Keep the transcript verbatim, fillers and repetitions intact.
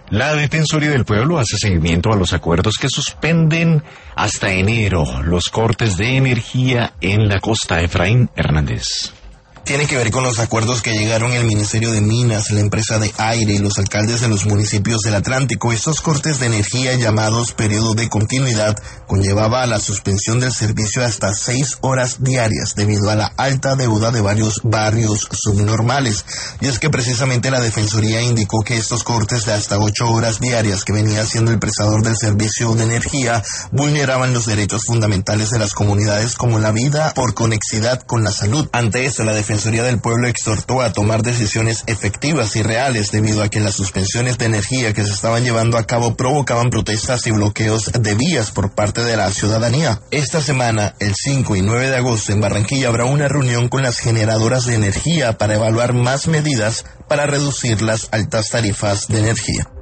La Defensoría del Pueblo hace seguimiento a los acuerdos que suspenden hasta enero los cortes de energía en la costa. Efraín Hernández. Tiene que ver con los acuerdos que llegaron el Ministerio de Minas, la empresa de aire y los alcaldes de los municipios del Atlántico. Estos cortes de energía, llamados periodo de continuidad, conllevaba a la suspensión del servicio hasta seis horas diarias debido a la alta deuda de varios barrios subnormales. Y es que precisamente la Defensoría indicó que estos cortes de hasta ocho horas diarias que venía haciendo el prestador del servicio de energía vulneraban los derechos fundamentales de las comunidades como la vida por conexidad con la salud. Ante esto, la Defensoría La Defensoría del Pueblo exhortó a tomar decisiones efectivas y reales debido a que las suspensiones de energía que se estaban llevando a cabo provocaban protestas y bloqueos de vías por parte de la ciudadanía. Esta semana, el cinco y nueve de agosto, en Barranquilla habrá una reunión con las generadoras de energía para evaluar más medidas para reducir las altas tarifas de energía.